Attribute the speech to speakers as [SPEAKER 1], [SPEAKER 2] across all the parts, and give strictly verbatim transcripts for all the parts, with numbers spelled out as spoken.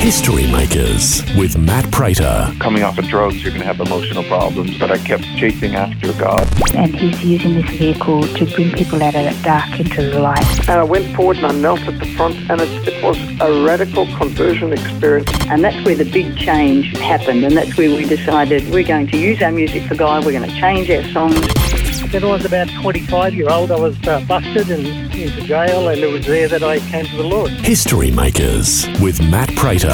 [SPEAKER 1] History Makers with Matt Prater.
[SPEAKER 2] Coming off of drugs, you're going to have emotional problems, but I kept chasing after God.
[SPEAKER 3] And he's using this vehicle to bring people out of that dark into the light.
[SPEAKER 4] And I went forward and I knelt at the front, and it, it was a radical conversion experience.
[SPEAKER 5] And that's where the big change happened, and that's where we decided we're going to use our music for God, we're going to change our songs.
[SPEAKER 6] When I was about twenty-five year old, I was uh, busted and into jail, and it was there that I came to the Lord.
[SPEAKER 1] History Makers with Matt Prater.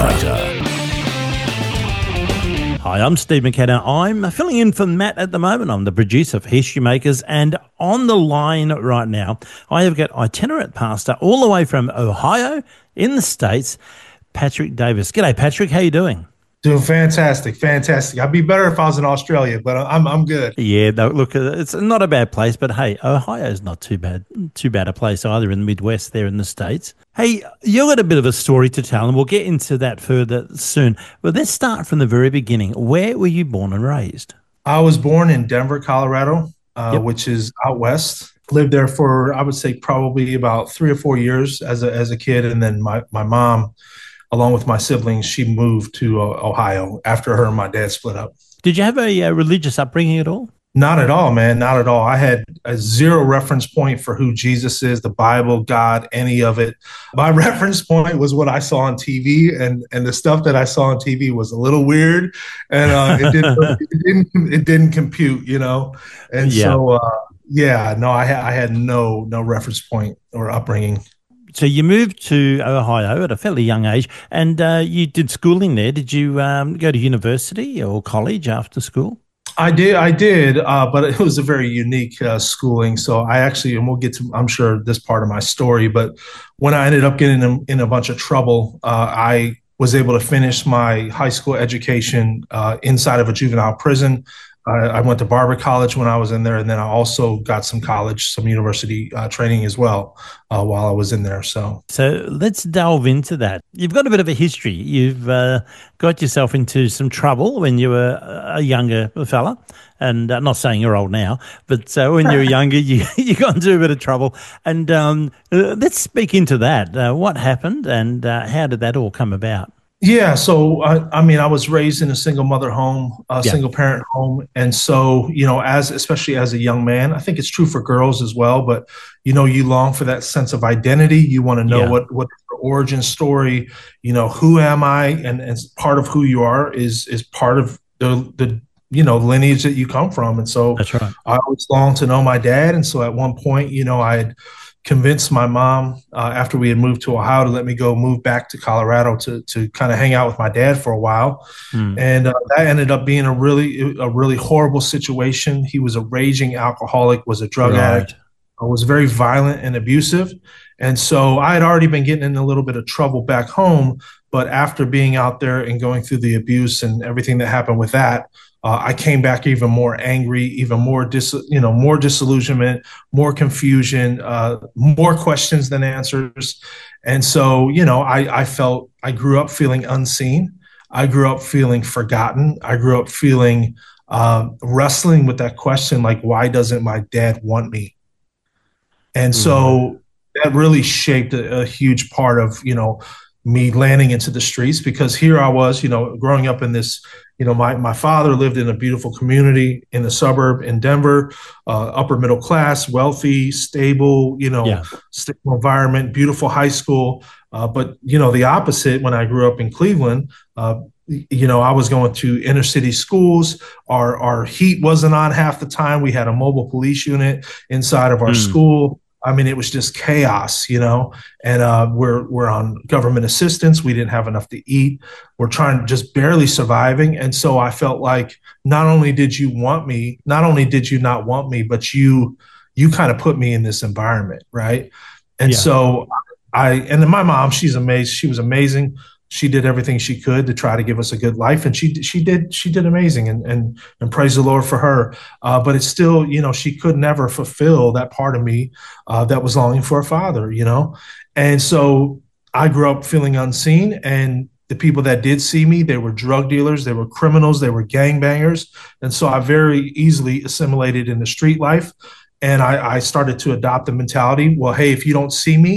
[SPEAKER 7] Hi, I'm Steve McKenna. I'm filling in for Matt at the moment. I'm the producer of History Makers, and on the line right now, I have got itinerant pastor all the way from Ohio in the States, Patrick Davis. G'day, Patrick. How you doing?
[SPEAKER 8] Doing fantastic, fantastic. I'd be better if I was in Australia, but I'm I'm good.
[SPEAKER 7] Yeah, no, look, it's not a bad place, but hey, Ohio's not too bad, too bad a place either in the Midwest there in the States. Hey, you've got a bit of a story to tell, and we'll get into that further soon. But let's start from the very beginning. Where were you born and raised?
[SPEAKER 8] I was born in Denver, Colorado, uh,
[SPEAKER 7] yep.
[SPEAKER 8] which is out west. Lived there for, I would say, probably about three or four years as a as a kid, and then my my mom, along with my siblings, she moved to uh, Ohio after her and my dad split up.
[SPEAKER 7] Did you have a, a religious upbringing at all?
[SPEAKER 8] Not at all, man. Not at all. I had a zero reference point for who Jesus is, the Bible, God, any of it. My reference point was what I saw on T V, and, and the stuff that I saw on T V was a little weird, and uh, it, didn't, it didn't it didn't compute, you know. And yeah. so, uh, yeah, no, I, ha- I had no no reference point or upbringing.
[SPEAKER 7] So you moved to Ohio at a fairly young age, and uh, you did schooling there. Did you um, go to university or college after school?
[SPEAKER 8] I did, I did, uh, but it was a very unique uh, schooling. So I actually, and we'll get to, I'm sure, this part of my story, but when I ended up getting in, in a bunch of trouble, uh, I was able to finish my high school education uh, inside of a juvenile prison. Uh, I went to Barber College when I was in there, and then I also got some college, some university uh, training as well uh, while I was in there. So,
[SPEAKER 7] so let's delve into that. You've got a bit of a history. You've uh, got yourself into some trouble when you were a younger fella, and I'm not saying you're old now, but uh, when you were younger, you you got into a bit of trouble. And um, uh, let's speak into that. Uh, what happened, and uh, how did that all come about?
[SPEAKER 8] Yeah. So, I, I mean, I was raised in a single mother home, a yeah. single parent home. And so, you know, as, especially as a young man, I think it's true for girls as well, but, you know, you long for that sense of identity. You want to know yeah. what, what the origin story, you know, who am I? And, and part of who you are is, is part of the, the, you know, lineage that you come from. And so
[SPEAKER 7] that's right.
[SPEAKER 8] I always longed to know my dad. And so at one point, you know, I had convinced my mom uh, after we had moved to Ohio to let me go move back to Colorado to to kind of hang out with my dad for a while. Mm. And uh, that ended up being a really, a really horrible situation. He was a raging alcoholic, was a drug right. addict, uh, was very violent and abusive. And so I had already been getting in a little bit of trouble back home, but after being out there and going through the abuse and everything that happened with that, Uh, I came back even more angry, even more dis, you know, more disillusionment, more confusion, uh, more questions than answers. And so, you know, I, I felt, I grew up feeling unseen. I grew up feeling forgotten. I grew up feeling, uh, wrestling with that question, like, why doesn't my dad want me? And mm-hmm. so that really shaped a, a huge part of, you know, me landing into the streets, because here I was, you know, growing up in this, you know, my, my father lived in a beautiful community in the suburb in Denver, uh, upper middle class, wealthy, stable, you know, yeah. stable environment, beautiful high school. Uh, but, you know, the opposite when I grew up in Cleveland, uh, you know, I was going to inner city schools. Our, our heat wasn't on half the time. We had a mobile police unit inside of our mm. school. I mean, it was just chaos, you know, and uh, we're we're on government assistance. We didn't have enough to eat. We're trying to just barely surviving. And so I felt like not only did you want me, not only did you not want me, but you you kind of put me in this environment. Right. And yeah. so I and then my mom, she's amazing. She was amazing. She did everything she could to try to give us a good life, and she she did she did amazing, and and and praise the Lord for her. Uh, but it's still, you know, she could never fulfill that part of me uh, that was longing for a father, you know. And so I grew up feeling unseen, and the people that did see me, they were drug dealers, they were criminals, they were gangbangers, and so I very easily assimilated into street life. And I, I started to adopt the mentality, well, hey, if you don't see me,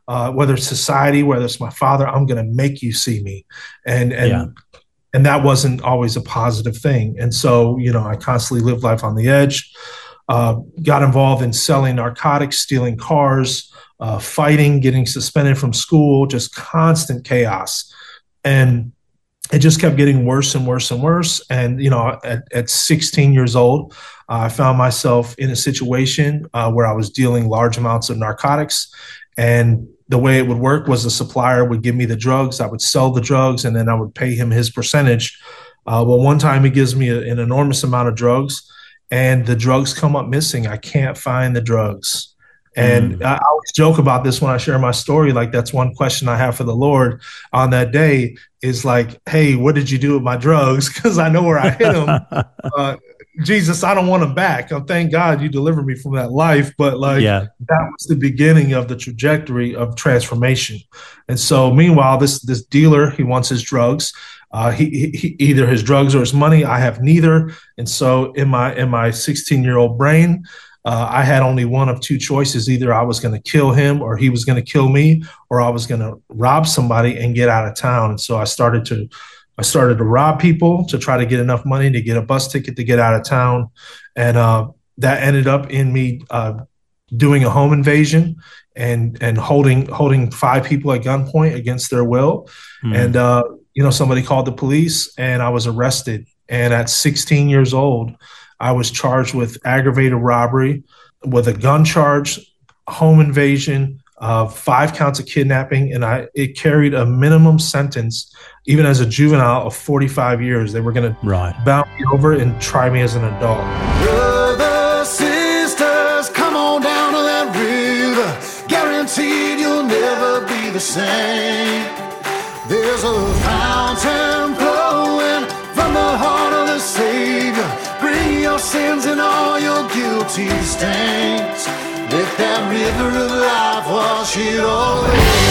[SPEAKER 8] uh, whether it's society, whether it's my father, I'm going to make you see me. And, and, yeah. and that wasn't always a positive thing. And so, you know, I constantly lived life on the edge, uh, got involved in selling narcotics, stealing cars, uh, fighting, getting suspended from school, just constant chaos. And it just kept getting worse and worse and worse. And, you know, at, at sixteen years old, uh, I found myself in a situation uh, where I was dealing large amounts of narcotics. And the way it would work was the supplier would give me the drugs, I would sell the drugs, and then I would pay him his percentage. Uh, well, one time he gives me a, an enormous amount of drugs, and the drugs come up missing. I can't find the drugs. And mm. I, I always joke about this when I share my story. Like, that's one question I have for the Lord on that day is like, hey, what did you do with my drugs? Because I know where I hid them. uh, Jesus, I don't want them back. Oh, thank God you delivered me from that life. But like, yeah. that was the beginning of the trajectory of transformation. And so meanwhile, this this dealer, he wants his drugs. Uh, he, he either his drugs or his money. I have neither. And so in my in my sixteen-year-old brain, Uh, I had only one of two choices. Either I was going to kill him or he was going to kill me, or I was going to rob somebody and get out of town. And so I started to, I started to rob people to try to get enough money to get a bus ticket to get out of town. And uh, that ended up in me uh, doing a home invasion and, and holding, holding five people at gunpoint against their will. Mm. And, uh, you know, somebody called the police and I was arrested. And at sixteen years old, I was charged with aggravated robbery, with a gun charge, home invasion, uh, five counts of kidnapping, and I it carried a minimum sentence, even as a juvenile, of forty-five years. They were going
[SPEAKER 7] right.
[SPEAKER 8] to bound me over and try me as an adult.
[SPEAKER 9] Brothers, sisters, come on down to that river. Guaranteed you'll never be the same. There's a fountain flowing from the heart of the Savior. Bring your sins and all your guilty stains. Let that river of life wash it all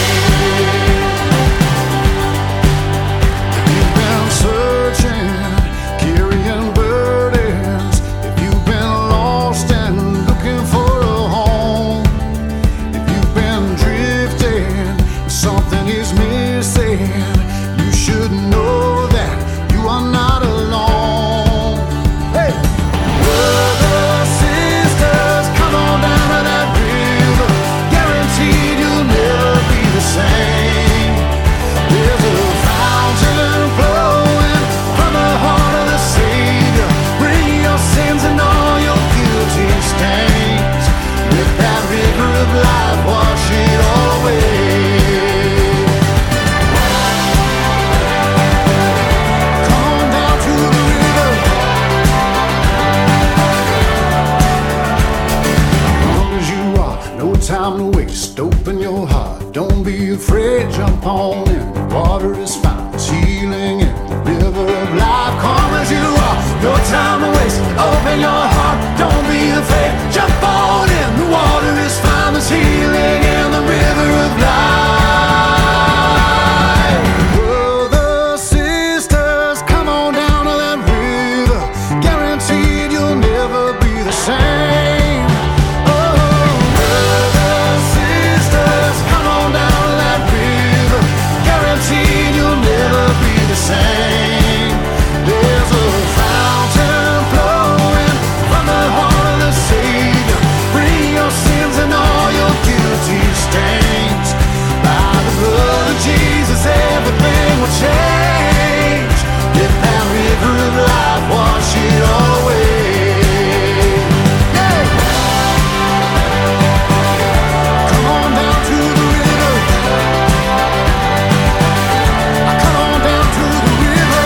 [SPEAKER 9] away. You've been searching, carrying burdens. If you've been lost and looking for a home, if you've been drifting, something is missing. You should know that you are not alone. Time to waste, open your heart, don't be afraid, jump on in, the water is fine, it's healing in the river of life, come as you are, no time to waste, open your heart, don't be afraid, jump on in, the water is fine, it's healing in the river of life. Brothers, sisters, come on down to that river, guaranteed you'll never be the same. There's a fountain flowing from the heart of the Savior. Bring your sins and all your guilty stains. By the blood of Jesus, everything will change. Let that river of life wash it all away. Yeah. Come on down to the river. Come on down to the river.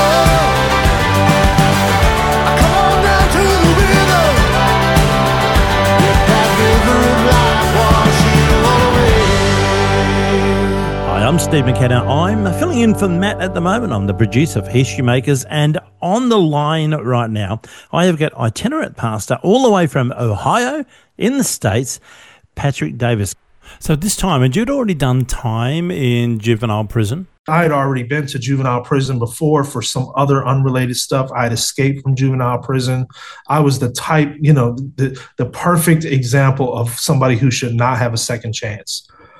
[SPEAKER 7] I'm Steve McKenna. I'm filling in for Matt at the moment. I'm the producer of History Makers, and on the line right now, I have got itinerant pastor all the way from Ohio in the States, Patrick Davis. So this time, had you already done time in juvenile prison?
[SPEAKER 8] I had already been to juvenile prison before for some other unrelated stuff. I had escaped from juvenile prison. I was the type, you know, the, the perfect example of somebody who should not have a second chance.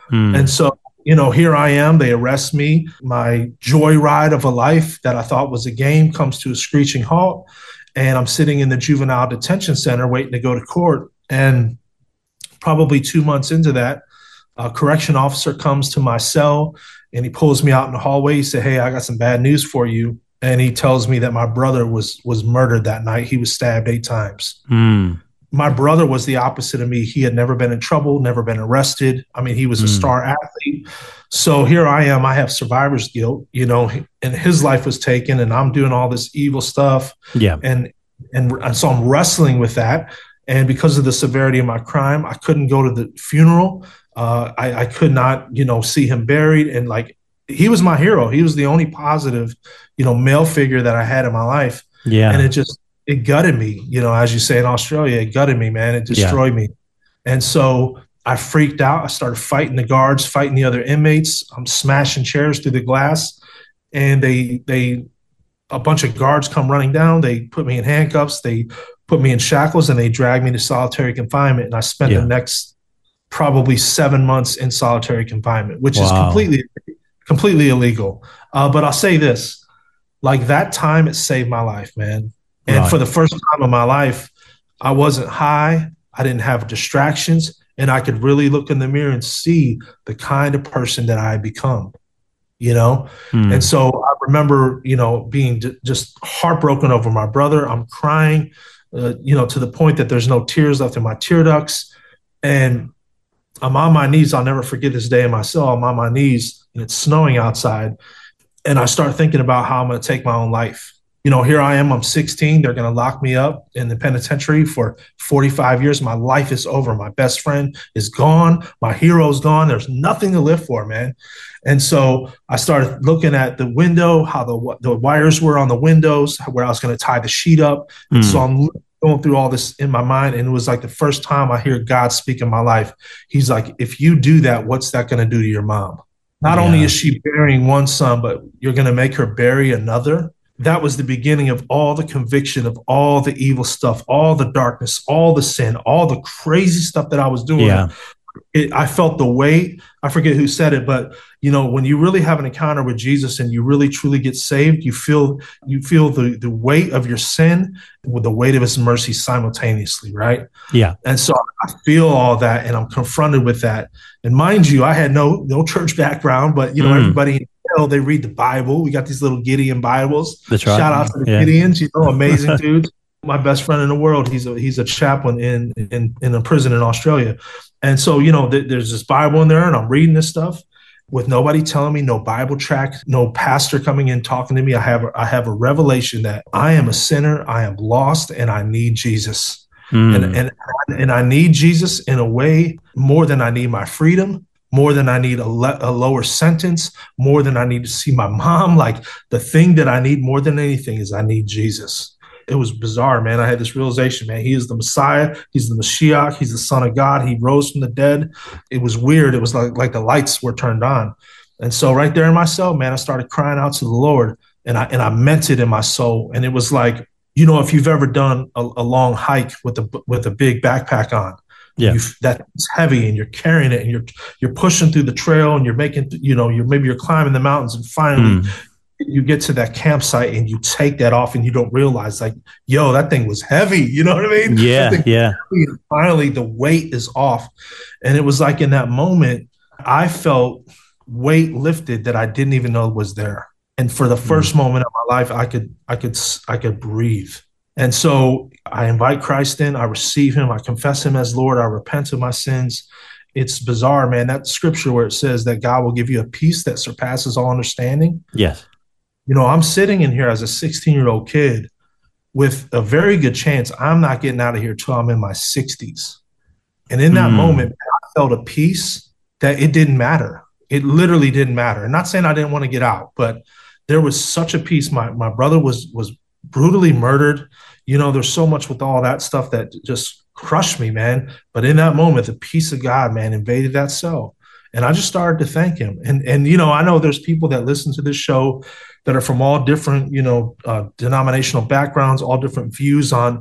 [SPEAKER 7] Mm.
[SPEAKER 8] And so, you know, here I am. They arrest me. My joyride of a life that I thought was a game comes to a screeching halt. And I'm sitting in the juvenile detention center waiting to go to court. And probably two months into that, a correction officer comes to my cell and he pulls me out in the hallway. He said, "Hey, I got some bad news for you." And he tells me that my brother was was murdered that night. He was stabbed eight times.
[SPEAKER 7] Mm.
[SPEAKER 8] My brother was the opposite of me. He had never been in trouble, never been arrested. I mean, he was a
[SPEAKER 7] Mm.
[SPEAKER 8] star athlete. So here I am. I have survivor's guilt, you know, and his life was taken and I'm doing all this evil stuff.
[SPEAKER 7] Yeah.
[SPEAKER 8] And, and, and so I'm wrestling with that. And because of the severity of my crime, I couldn't go to the funeral. Uh, I, I could not, you know, see him buried. And like, he was my hero. He was the only positive, you know, male figure that I had in my life.
[SPEAKER 7] Yeah.
[SPEAKER 8] And it just, it gutted me, you know, as you say in Australia, it gutted me, man. It destroyed yeah. me. And so I freaked out. I started fighting the guards, fighting the other inmates. I'm smashing chairs through the glass. And they, they, a bunch of guards come running down. They put me in handcuffs. They put me in shackles and they dragged me to solitary confinement. And I spent yeah. the next probably seven months in solitary confinement, which wow. is completely, completely illegal. Uh, but I'll say this, like that time, it saved my life, man. And right. for the first time in my life, I wasn't high. I didn't have distractions. And I could really look in the mirror and see the kind of person that I had become, you know? Mm. And so I remember, you know, being d- just heartbroken over my brother. I'm crying, uh, you know, to the point that there's no tears left in my tear ducts. And I'm on my knees. I'll never forget this day in my cell. I'm on my knees and it's snowing outside. And I start thinking about how I'm going to take my own life. You know, here I am, I'm sixteen. They're going to lock me up in the penitentiary for forty-five years. My life is over. My best friend is gone. My hero's gone. There's nothing to live for, man. And so I started looking at the window, how the, the wires were on the windows, where I was going to tie the sheet up. And mm. so I'm going through all this in my mind. And it was like the first time I hear God speak in my life. He's like, if you do that, what's that going to do to your mom? Not yeah. only is she burying one son, but you're going to make her bury another. That was the beginning of all the conviction of all the evil stuff, all the darkness, all the sin, all the crazy stuff that I was doing.
[SPEAKER 7] Yeah.
[SPEAKER 8] It, I felt the weight. I forget who said it, but you know, when you really have an encounter with Jesus and you really truly get saved, you feel you feel the the weight of your sin with the weight of his mercy simultaneously, right?
[SPEAKER 7] Yeah.
[SPEAKER 8] And so I feel all that and I'm confronted with that. And mind you, I had no no church background, but you know, mm. everybody they read the Bible. We got these little Gideon Bibles.
[SPEAKER 7] That's right.
[SPEAKER 8] Shout out to the yeah. Gideons, you know, amazing dudes. My best friend in the world. He's a he's a chaplain in in in a prison in Australia. And so, you know, th- there's this Bible in there and I'm reading this stuff with nobody telling me, no Bible track, no pastor coming in talking to me. I have a, I have a revelation that I am a sinner, I am lost, and I need Jesus. Mm. And, and and I need Jesus in a way more than I need my freedom, more than I need a, le- a lower sentence, more than I need to see my mom. Like the thing that I need more than anything is I need Jesus. It was bizarre, man. I had this realization, man. He is the Messiah. He's the Mashiach. He's the Son of God. He rose from the dead. It was weird. It was like, like the lights were turned on. And so right there in my cell, man, I started crying out to the Lord and I, and I meant it in my soul. And it was like, you know, if you've ever done a, a long hike with a, with a big backpack on,
[SPEAKER 7] yeah,
[SPEAKER 8] that's heavy and you're carrying it and you're, you're pushing through the trail and you're making, you know, you're maybe you're climbing the mountains and finally mm. you get to that campsite and you take that off and you don't realize like, yo, that thing was heavy. You know what I mean?
[SPEAKER 7] Yeah. Yeah.
[SPEAKER 8] And finally the weight is off. And it was like in that moment, I felt weight lifted that I didn't even know was there. And for the first mm. moment of my life, I could, I could, I could breathe. And so I invite Christ in, I receive him, I confess him as Lord, I repent of my sins. It's bizarre, man. That scripture where it says that God will give you a peace that surpasses all understanding.
[SPEAKER 7] Yes.
[SPEAKER 8] You know, I'm sitting in here as a sixteen-year-old kid with a very good chance I'm not getting out of here till I'm in my sixties. And in that mm. moment, I felt a peace that it didn't matter. It literally didn't matter. And not saying I didn't want to get out, but there was such a peace. My my brother was was brutally murdered. You know, there's so much with all that stuff that just crushed me, man. But in that moment, the peace of God, man, invaded that cell. And I just started to thank him. And, and you know, I know there's people that listen to this show that are from all different, you know, uh, denominational backgrounds, all different views on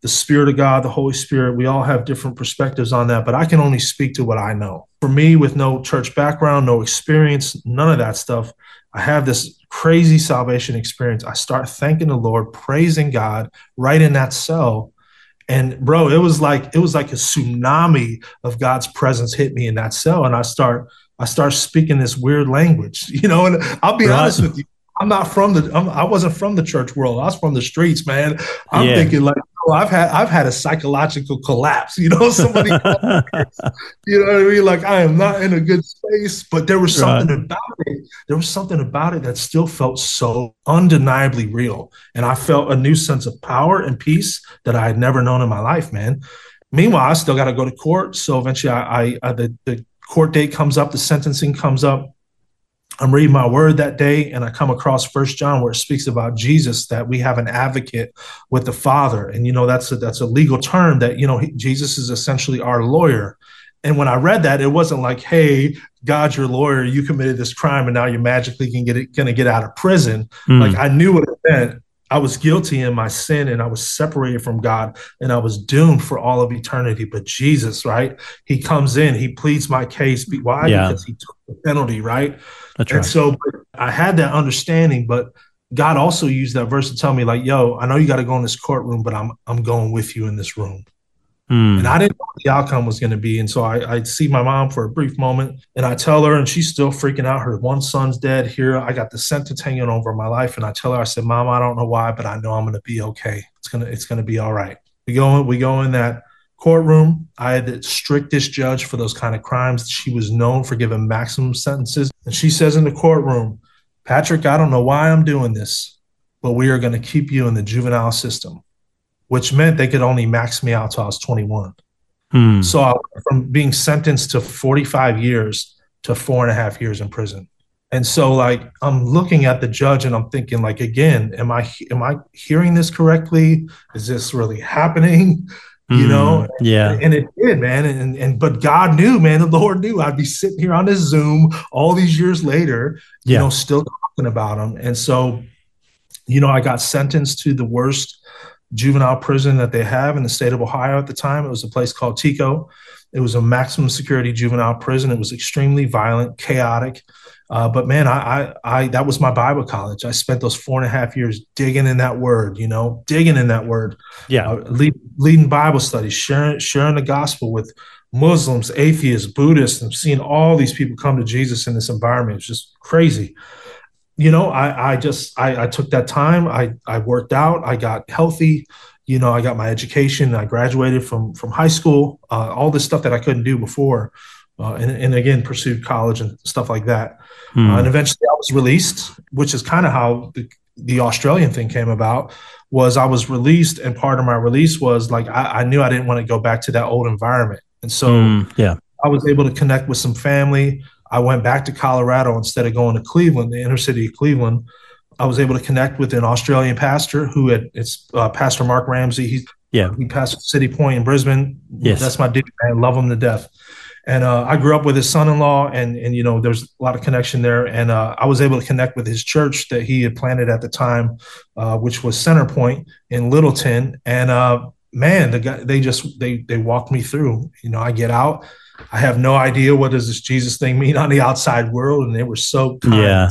[SPEAKER 8] the Spirit of God, the Holy Spirit. We all have different perspectives on that, but I can only speak to what I know. For me, with no church background, no experience, none of that stuff, I have this crazy salvation experience. I start thanking the Lord, praising God right in that cell. And bro, it was like, it was like a tsunami of God's presence hit me in that cell. And I start, I start speaking this weird language, you know, and I'll be
[SPEAKER 7] right.
[SPEAKER 8] honest with you. I'm not from the, I'm, I wasn't from the church world. I was from the streets, man. I'm
[SPEAKER 7] yeah.
[SPEAKER 8] thinking like, oh, I've had, I've had a psychological collapse, you know, somebody, you know what I mean? Like I am not in a good space, but there was something right. about it. There was something about it that still felt so undeniably real. And I felt a new sense of power and peace that I had never known in my life, man. Meanwhile, I still got to go to court. So eventually I, I, I the, the court date comes up, the sentencing comes up. I'm reading my word that day, and I come across First John where it speaks about Jesus, that we have an advocate with the Father. And, you know, that's a, that's a legal term that, you know, he, Jesus is essentially our lawyer. And when I read that, it wasn't like, hey, God's your lawyer, you committed this crime, and now you're magically can get it, gonna get out of prison. Mm. Like I knew what it meant. I was guilty in my sin, and I was separated from God, and I was doomed for all of eternity. But Jesus, right? He comes in, he pleads my case. Why? Yeah. Because he took the penalty, right? That's right. And so I had that understanding, but God also used that verse to tell me, like, yo, I know you got to go in this courtroom, but I'm I'm going with you in this room. Mm. And I didn't know what the outcome was going to be. And so I, I see my mom for a brief moment, and I tell her, and she's still freaking out. Her one son's dead. Here, I got the sentence hanging over my life. And I tell her, I said, Mom, I don't know why, but I know I'm going to be okay. It's going to, it's going to be all right. We go in, we go in that courtroom. I had the strictest judge for those kind of crimes. She was known for giving maximum sentences. And she says in the courtroom, Patrick, I don't know why I'm doing this, but we are going to keep you in the juvenile system, which meant they could only max me out till I was twenty-one. Hmm. So I went from being sentenced to forty-five years to four and a half years in prison. And so like, I'm looking at the judge and I'm thinking like, again, am I, am I hearing this correctly? Is this really happening? You know?
[SPEAKER 7] Mm, yeah.
[SPEAKER 8] And, and it did, man. And, and, but God knew, man, the Lord knew I'd be sitting here on this Zoom all these years later, you yeah. know, still talking about him. And so, you know, I got sentenced to the worst juvenile prison that they have in the state of Ohio at the time. It was a place called Tico. It was a maximum security juvenile prison. It was extremely violent, chaotic. Uh, but man, I, I, I, that was my Bible college. I spent those four and a half years digging in that word, you know, digging in that word.
[SPEAKER 7] Yeah.
[SPEAKER 8] Uh, lead, leading Bible studies, sharing, sharing the gospel with Muslims, atheists, Buddhists, and seeing all these people come to Jesus in this environment. It's just crazy. You know, I, I just, I, I took that time. I, I worked out. I got healthy. You know, I got my education. I graduated from, from high school, uh, all this stuff that I couldn't do before. Uh, and, and again, pursued college and stuff like that. Hmm. Uh, and eventually I was released, which is kind of how the, the Australian thing came about. Was I was released, and part of my release was like, I, I knew I didn't want to go back to that old environment. And so mm, yeah. I was able to connect with some family. I went back to Colorado instead of going to Cleveland, the inner city of Cleveland. I was able to connect with an Australian pastor who had, it's uh, Pastor Mark Ramsey. He's, yeah. He pastored City Point in Brisbane. Yes. That's my dude, man. Love him to death. And uh, I grew up with his son-in-law, and, and, you know, there's a lot of connection there. And uh, I was able to connect with his church that he had planted at the time, uh, which was Center Point in Littleton. And uh, man, the guy, they just, they, they walked me through. You know, I get out, I have no idea what does this Jesus thing mean on the outside world. And they were so kind. Yeah.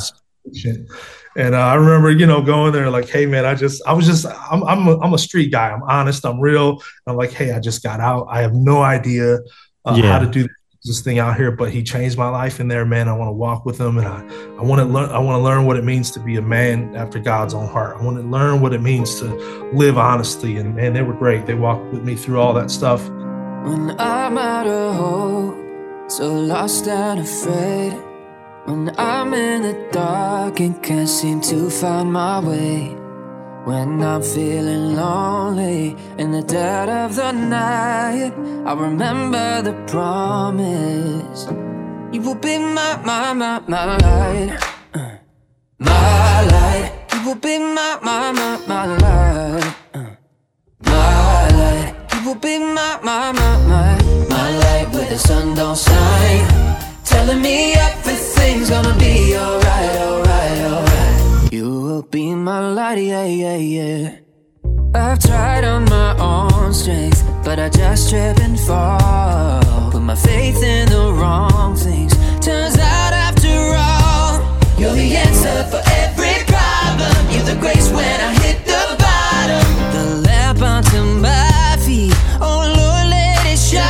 [SPEAKER 8] And uh, I remember, you know, going there like, hey, man, I just, I was just, I'm, I'm, a, I'm a street guy. I'm honest. I'm real. I'm like, hey, I just got out. I have no idea uh, yeah. how to do this thing out here, but he changed my life in there, man. I want to walk with him, and I, I want to learn. I want to learn what it means to be a man after God's own heart. I want to learn what it means to live honestly. And man, they were great. They walked with me through all that stuff.
[SPEAKER 10] When I'm out of hope, so lost and afraid, when I'm in the dark and can't seem to find my way, when I'm feeling lonely in the dead of the night, I remember the promise. You will be my, my, my, my light, uh, my light. You will be my, my, my, my light, uh, my light. You will be my, my, my, my, my light where the sun don't shine, telling me everything's gonna be alright, alright, alright. You will be my light, yeah, yeah, yeah. I've tried on my own but I just trip and fall. Put my faith in the wrong things. Turns out after all, you're the answer for every problem. You're the grace when I hit the bottom. The lamp unto my feet. Oh Lord, let it shine.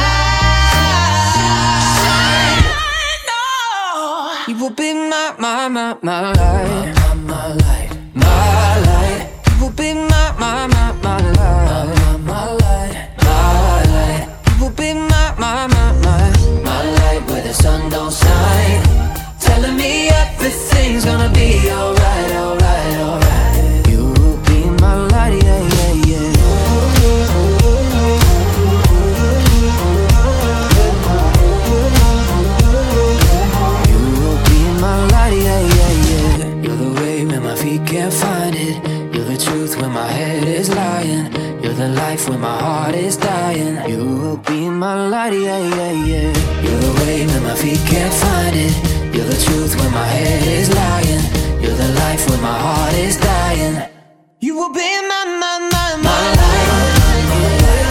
[SPEAKER 10] Shine on. You will be my, my, my, my light. My, my, my light. My light. You will be my, my, my, my light. My, my light. My light. You will be my, my, my, my, my light where the sun don't shine. Telling me everything's gonna be alright, alright, alright. You will be my light, yeah, yeah, yeah. You will be my light, yeah, yeah, yeah. You're the way when my feet can't find it. You're the truth when my head is lying. You're the life when my heart is dying. You will be my light, yeah, yeah, yeah. You're the way when my feet can't find it. You're the truth when my head is lying. You're the life when my heart is dying. You will be my, my, my, my light. My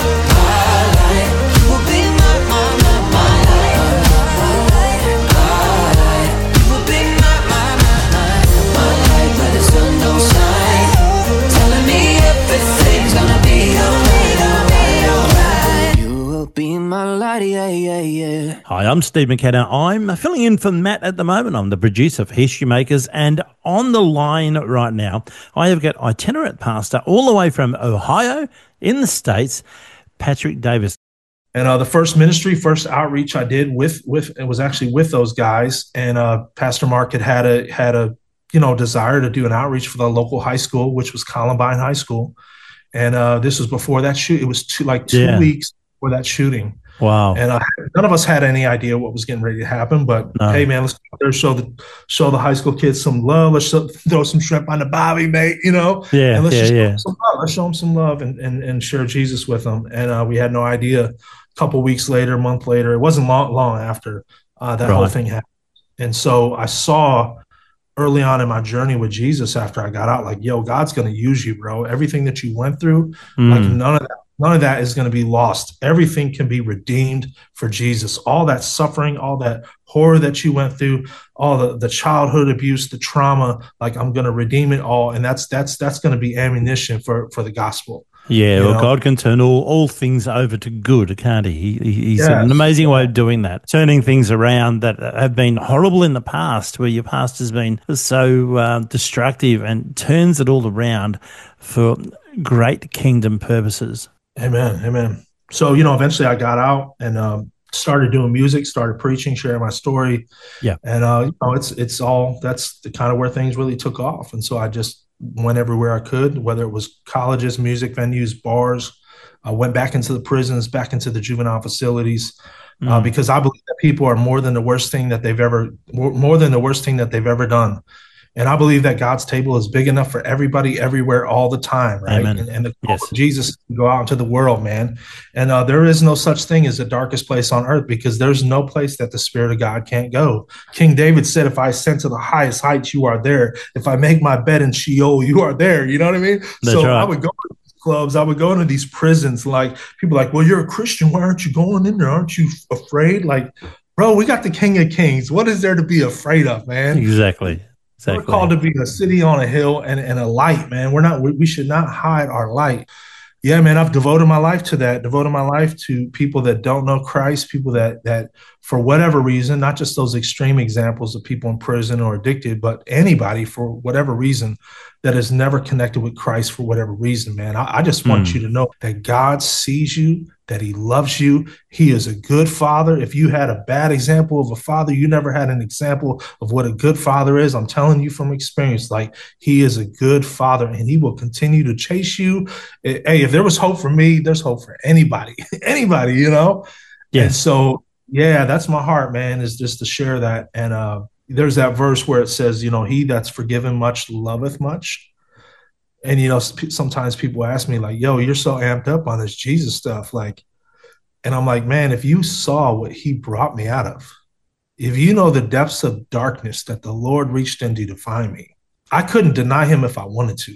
[SPEAKER 10] light. You will be my, my, my, my light. My light. My light. You will be my, my, my, my, my light where the sun don't shine. Telling me everything's gonna be alright, alright, alright. You will be my light, yeah, yeah, yeah.
[SPEAKER 7] Hi, I'm Steve McKenna. I'm filling in for Matt at the moment. I'm the producer of History Makers, and on the line right now, I have got itinerant pastor all the way from Ohio in the States, Patrick Davis.
[SPEAKER 8] And uh, the first ministry, first outreach I did with with it was actually with those guys. And uh, Pastor Mark had had a had a you know desire to do an outreach for the local high school, which was Columbine High School. And uh, this was before that shoot. It was two, like two
[SPEAKER 7] Yeah.
[SPEAKER 8] weeks before that shooting.
[SPEAKER 7] Wow.
[SPEAKER 8] And uh, none of us had any idea what was getting ready to happen. But
[SPEAKER 7] No.
[SPEAKER 8] hey, man, let's go out there, show the show the high school kids some love. Let's show, throw some shrimp on the bobby, mate. You know,
[SPEAKER 7] Yeah,
[SPEAKER 8] and let's
[SPEAKER 7] yeah,
[SPEAKER 8] just show
[SPEAKER 7] yeah.
[SPEAKER 8] them some love. Let's show them some love and and, and share Jesus with them. And uh, we had no idea. A couple weeks later, a month later, it wasn't long long after uh, that whole
[SPEAKER 7] Right.
[SPEAKER 8] thing happened. And so I saw early on in my journey with Jesus after I got out, like, yo, God's going to use you, bro. Everything that you went through, like
[SPEAKER 7] Mm.
[SPEAKER 8] none of that. None of that is going to be lost. Everything can be redeemed for Jesus. All that suffering, all that horror that you went through, all the, the childhood abuse, the trauma, like I'm going to redeem it all. And that's that's that's going to be ammunition for, for the gospel.
[SPEAKER 7] Yeah,
[SPEAKER 8] You
[SPEAKER 7] well,
[SPEAKER 8] know?
[SPEAKER 7] God can turn all, all things over to good, can't he? he he- he's an
[SPEAKER 8] Yes.
[SPEAKER 7] amazing way of doing that, turning things around that have been horrible in the past, where your past has been so uh, destructive, and turns it all around for great kingdom purposes.
[SPEAKER 8] Amen. Amen. So, you know, eventually I got out and um, started doing music, started preaching, sharing my story.
[SPEAKER 7] Yeah.
[SPEAKER 8] And, uh, you know, it's, it's all, that's the kind of where things really took off. And so I just went everywhere I could, whether it was colleges, music venues, bars. I went back into the prisons, back into the juvenile facilities, uh,
[SPEAKER 7] Mm.
[SPEAKER 8] because I believe that people are more than the worst thing that they've ever, more, more than the worst thing that they've ever done. And I believe that God's table is big enough for everybody, everywhere, all the time, right?
[SPEAKER 7] Amen.
[SPEAKER 8] And, and the call
[SPEAKER 7] Yes.
[SPEAKER 8] of Jesus is to go out into the world, man. And uh, there is no such thing as the darkest place on earth, because there's no place that the Spirit of God can't go. King David said, if I ascend to the highest heights, you are there. If I make my bed in Sheol, you are there. You know what I mean?
[SPEAKER 7] That's
[SPEAKER 8] so
[SPEAKER 7] right.
[SPEAKER 8] I would go to these clubs. I would go into these prisons. Like, people are like, well, you're a Christian. Why aren't you going in there? Aren't you afraid? Like, bro, we got the King of Kings. What is there to be afraid of, man?
[SPEAKER 7] Exactly. Exactly.
[SPEAKER 8] We're called to be a city on a hill and, and a light, man. We're not, we, we should not hide our light. Yeah, man, I've devoted my life to that, devoted my life to people that don't know Christ, people that, that for whatever reason, not just those extreme examples of people in prison or addicted, but anybody for whatever reason that is never connected with Christ for whatever reason, man. I, I just want
[SPEAKER 7] Mm.
[SPEAKER 8] you to know that God sees you, that he loves you. He is a good father. If you had a bad example of a father, you never had an example of what a good father is. I'm telling you from experience, like, he is a good father and he will continue to chase you. Hey, if there was hope for me, there's hope for anybody, anybody, you know?
[SPEAKER 7] Yes.
[SPEAKER 8] And so, yeah, that's my heart, man, is just to share that. And uh, there's that verse where it says, you know, he that's forgiven much loveth much. And, you know, sp- sometimes people ask me like, yo, you're so amped up on this Jesus stuff. Like, and I'm like, man, if you saw what he brought me out of, if you know the depths of darkness that the Lord reached into to find me, I couldn't deny him if I wanted to.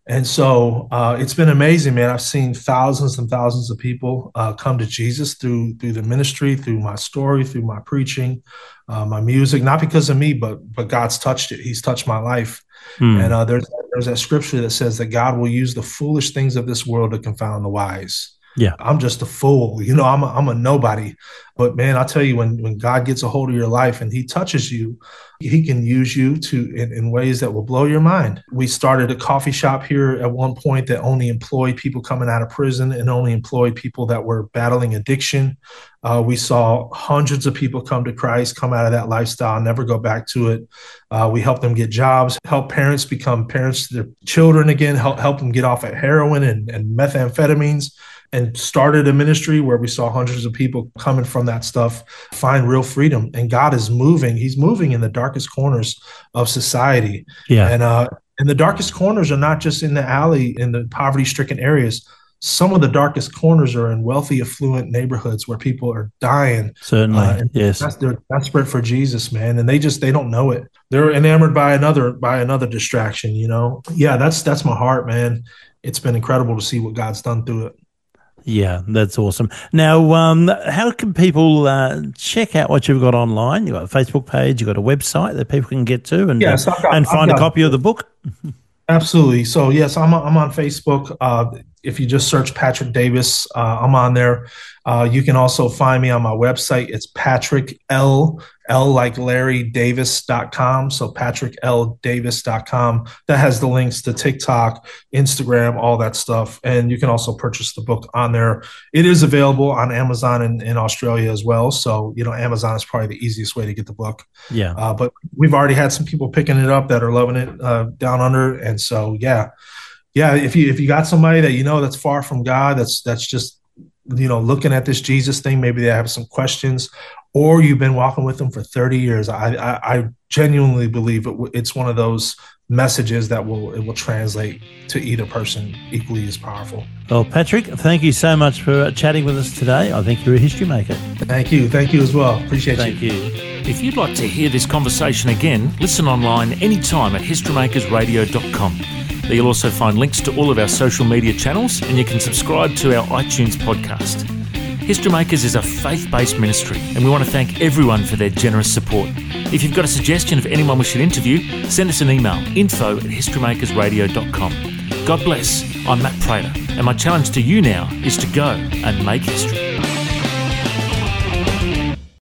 [SPEAKER 8] And so uh, it's been amazing, man. I've seen thousands and thousands of people uh, come to Jesus through through the ministry, through my story, through my preaching, uh, my music. Not because of me, but but God's touched it. He's touched my life. Mm. And uh, there's there's that scripture that says that God will use the foolish things of this world to confound the wise.
[SPEAKER 7] Yeah,
[SPEAKER 8] I'm just a fool. You know, I'm a, I'm a nobody. But man, I'll tell you, when when God gets a hold of your life and he touches you, he can use you to in, in ways that will blow your mind. We started a coffee shop here at one point that only employed people coming out of prison and only employed people that were battling addiction. Uh, we saw hundreds of people come to Christ, come out of that lifestyle, never go back to it. Uh, we help them get jobs, help parents become parents to their children again, help help them get off of heroin and, and methamphetamines. And started a ministry where we saw hundreds of people coming from that stuff find real freedom. And God is moving. He's moving in the darkest corners of society.
[SPEAKER 7] Yeah.
[SPEAKER 8] And uh, and the darkest corners are not just in the alley, in the poverty-stricken areas. Some of the darkest corners are in wealthy, affluent neighborhoods where people are dying.
[SPEAKER 7] Certainly,
[SPEAKER 8] uh,
[SPEAKER 7] yes.
[SPEAKER 8] They're desperate for Jesus, man, and they just they don't know it. They're enamored by another by another distraction. You know, yeah, that's that's my heart, man. It's been incredible to see what God's done through it.
[SPEAKER 7] Yeah, that's awesome. Now, um, how can people uh, check out what you've got online? You've got a Facebook page, you've got a website that people can get to and,
[SPEAKER 8] yes,
[SPEAKER 7] uh,
[SPEAKER 8] got,
[SPEAKER 7] and find
[SPEAKER 8] got,
[SPEAKER 7] a copy of the book?
[SPEAKER 8] Absolutely. So, yes, I'm, I'm on Facebook. Uh, if you just search Patrick Davis, uh, I'm on there. Uh, you can also find me on my website. It's Patrick L, L like Larry, Davis dot com. So Patrick L Davis dot com. That has the links to TikTok, Instagram, all that stuff. And you can also purchase the book on there. It is available on Amazon in, in Australia as well. So, you know, Amazon is probably the easiest way to get the book.
[SPEAKER 7] Yeah.
[SPEAKER 8] Uh, but we've already had some people picking it up that are loving it uh, down under. And so, yeah. Yeah, if you if you got somebody that you know that's far from God, that's that's just, you know, looking at this Jesus thing, maybe they have some questions, or you've been walking with them for thirty years. I I, I genuinely believe it, it's one of those messages that will it will translate to either person equally as powerful.
[SPEAKER 7] Well, Patrick, thank you so much for chatting with us today. I think you're a history maker.
[SPEAKER 8] Thank you. Thank you as well. Appreciate
[SPEAKER 7] thank
[SPEAKER 8] you.
[SPEAKER 7] Thank you.
[SPEAKER 11] If you'd like to hear this conversation again, listen online anytime at history makers radio dot com. There you'll also find links to all of our social media channels, and you can subscribe to our iTunes podcast. History Makers is a faith-based ministry, and we want to thank everyone for their generous support. If you've got a suggestion of anyone we should interview, send us an email, info at history makers radio dot com. God bless. I'm Matt Prater, and my challenge to you now is to go and make history.